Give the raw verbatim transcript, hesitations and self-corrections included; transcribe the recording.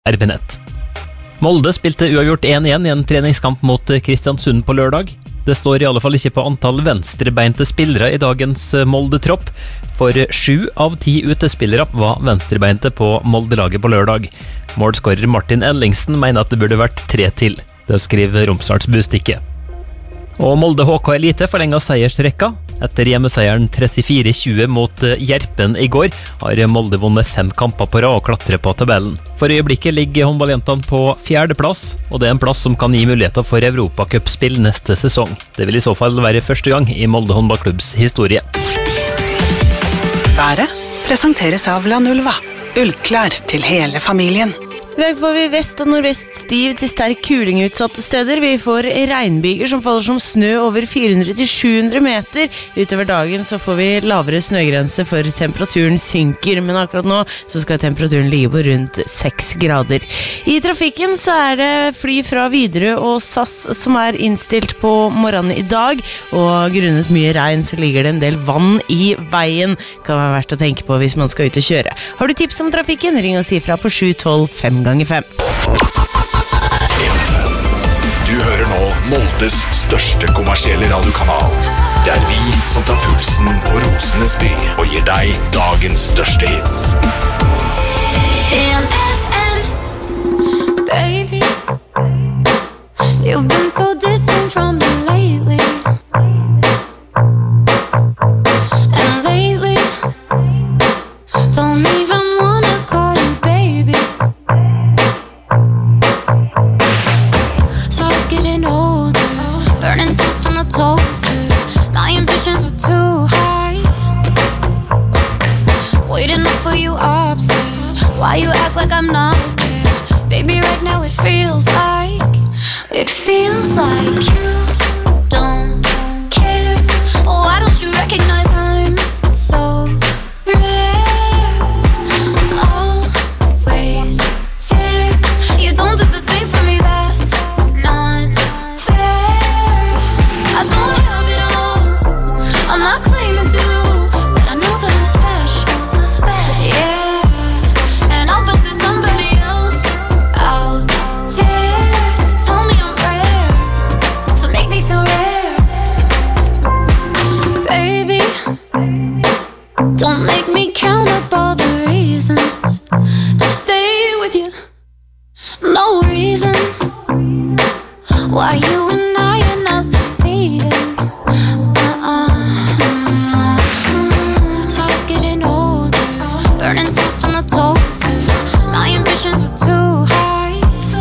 R B Nett. Molde spilte uavgjort én igjen i en treningskamp mot Kristiansund på lørdag. Det står i alle fall ikke på antall venstrebeinte spillere i dagens Molde-tropp, for sju av ti utespillere var venstrebeinte på Molde-laget på lørdag. Målskårer Martin Ellingsen mener at det burde vært tre til. Det skriver Romsdals Bustikke. Og Molde H K Elite forlenget seiersrekka. Etter hjemmeseieren trettifire tjue mot Gjerpen i går, har Molde vunnet fem kamper på rad og klatrer på tabellen. For øyeblikket ligger håndballjentene på fjerde plass, og det er en plass som kan gi muligheter for Europacupspill neste sesong. Det vil i så fall være første gang i Molde håndballklubbs historie. Været presenteres av Lanulva. Ullklær til hele familien. I dag får vi vest og nordvest stiv til sterk kulingutsatte steder. Vi får regnbyger som faller som snø over fire hundre til sju hundre meter. Utover dagen så får vi lavere snøgrense for temperaturen synker, men akkurat nå så skal temperaturen ligge på rundt seks grader. I trafikken så er det fly fra Widerøe og S A S som er innstilt på morgenen i dag, og grunnet mye regn så ligger det en del vann i veien. Kan være verdt å tenke på hvis man skal ut og kjøre. Har du tips om trafikken, ring og si fra på sju tolv fem ganger fem. Du hører nå Moldes største kommersielle radiokanal. Det er vi som tar pulsen på Rosenes by og gir deg dagens største hits.